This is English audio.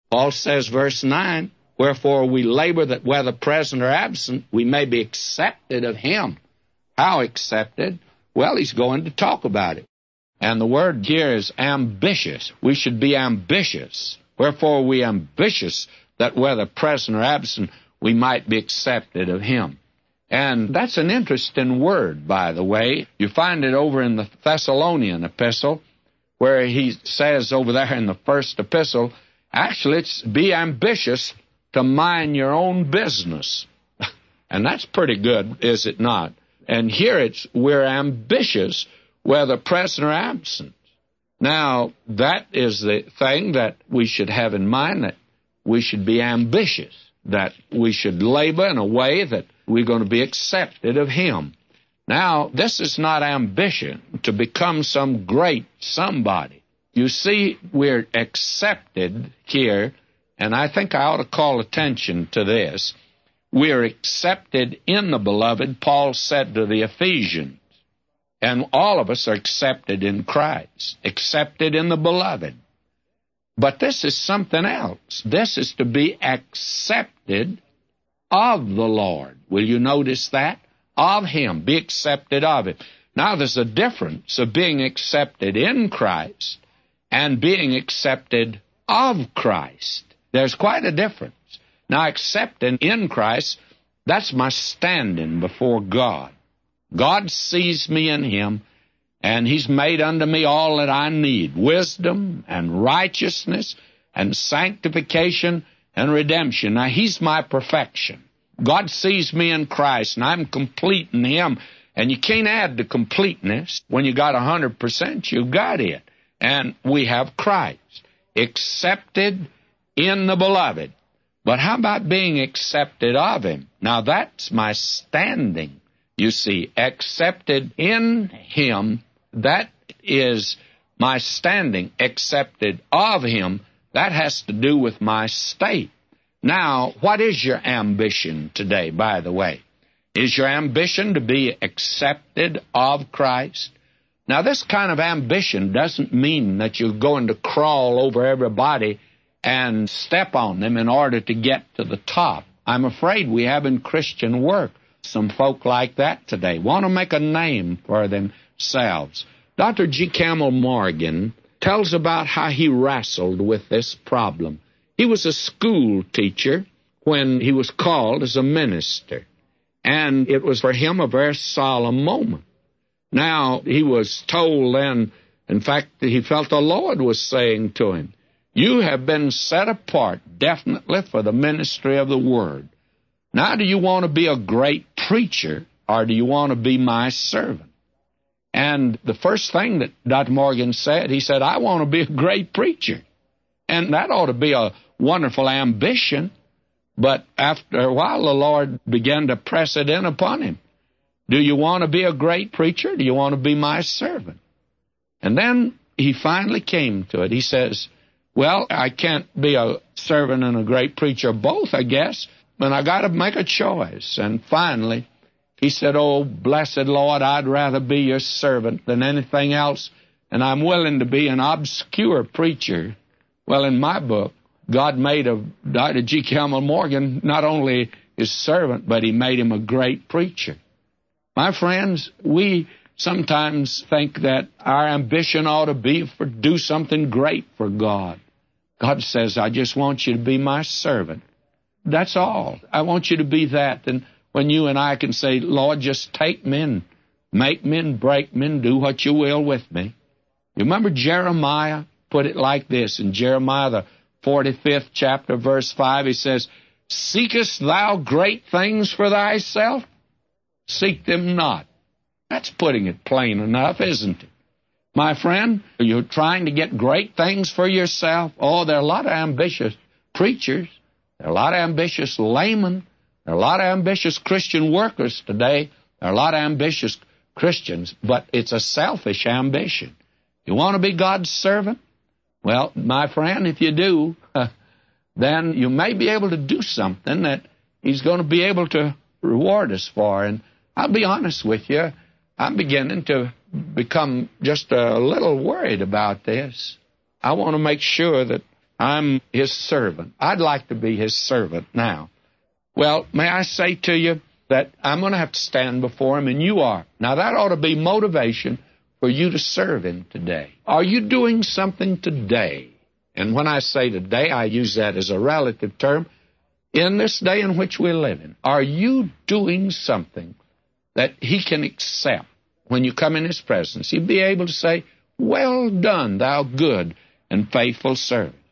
Paul says, verse 9, wherefore we labor that whether present or absent, we may be accepted of him. How accepted? Well, he's going to talk about it. And the word here is ambitious. We should be ambitious. Wherefore we ambitious that whether present or absent, we might be accepted of him. And that's an interesting word, by the way. You find it over in the Thessalonian epistle, where he says over there in the first epistle, actually, it's be ambitious to mind your own business. And that's pretty good, is it not? And here it's, we're ambitious, whether present or absent. Now, that is the thing that we should have in mind, that we should be ambitious, that we should labor in a way that we're going to be accepted of him. Now, this is not ambition to become some great somebody. You see, we're accepted here, and I think I ought to call attention to this. We're accepted in the beloved, Paul said to the Ephesians. And all of us are accepted in Christ, accepted in the beloved. But this is something else. This is to be accepted of the Lord. Will you notice that? Of him. Be accepted of him. Now, there's a difference of being accepted in Christ and being accepted of Christ. There's quite a difference. Now, accepting in Christ, that's my standing before God. God sees me in him, and he's made unto me all that I need, wisdom and righteousness and sanctification and redemption. Now, he's my perfection. God sees me in Christ, and I'm complete in him. And you can't add to completeness. When you got 100%, you've got it. And we have Christ, accepted in the beloved. But how about being accepted of him? Now, that's my standing. You see, accepted in him, that is my standing. Accepted of him, that has to do with my state. Now, what is your ambition today, by the way? Is your ambition to be accepted of Christ? Now, this kind of ambition doesn't mean that you're going to crawl over everybody and step on them in order to get to the top. I'm afraid we have in Christian work some folk like that today, want to make a name for themselves. Dr. G. Campbell Morgan tells about how he wrestled with this problem. He was a school teacher when he was called as a minister, and it was for him a very solemn moment. Now, he was told then, in fact, he felt the Lord was saying to him, you have been set apart definitely for the ministry of the Word. Now, do you want to be a great preacher, or do you want to be my servant? And the first thing that Dr. Morgan said, he said, I want to be a great preacher. And that ought to be a wonderful ambition. But after a while, the Lord began to press it in upon him. Do you want to be a great preacher? Do you want to be my servant? And then he finally came to it. He says, well, I can't be a servant and a great preacher both, I guess, but I got to make a choice. And finally, he said, oh, blessed Lord, I'd rather be your servant than anything else, and I'm willing to be an obscure preacher. Well, in my book, God made of Dr. G. Campbell Morgan not only his servant, but he made him a great preacher. My friends, we sometimes think that our ambition ought to be to do something great for God. God says, I just want you to be my servant. That's all. I want you to be that. And when you and I can say, Lord, just take me and make me and break me and do what you will with me. You remember Jeremiah put it like this in Jeremiah, the 45th chapter, verse 5. He says, seekest thou great things for thyself? Seek them not. That's putting it plain enough, isn't it? My friend, are you trying to get great things for yourself? Oh, there are a lot of ambitious preachers. There are a lot of ambitious laymen. There are a lot of ambitious Christian workers today. There are a lot of ambitious Christians, but it's a selfish ambition. You want to be God's servant? Well, my friend, if you do, then you may be able to do something that he's going to be able to reward us for. And I'll be honest with you, I'm beginning to become just a little worried about this. I want to make sure that I'm His servant. I'd like to be His servant now. Well, may I say to you that I'm going to have to stand before Him, and you are. Now, that ought to be motivation for you to serve Him today. Are you doing something today? And when I say today, I use that as a relative term. In this day in which we live in, are you doing something that He can accept when you come in His presence? He'd be able to say, "Well done, thou good and faithful servant."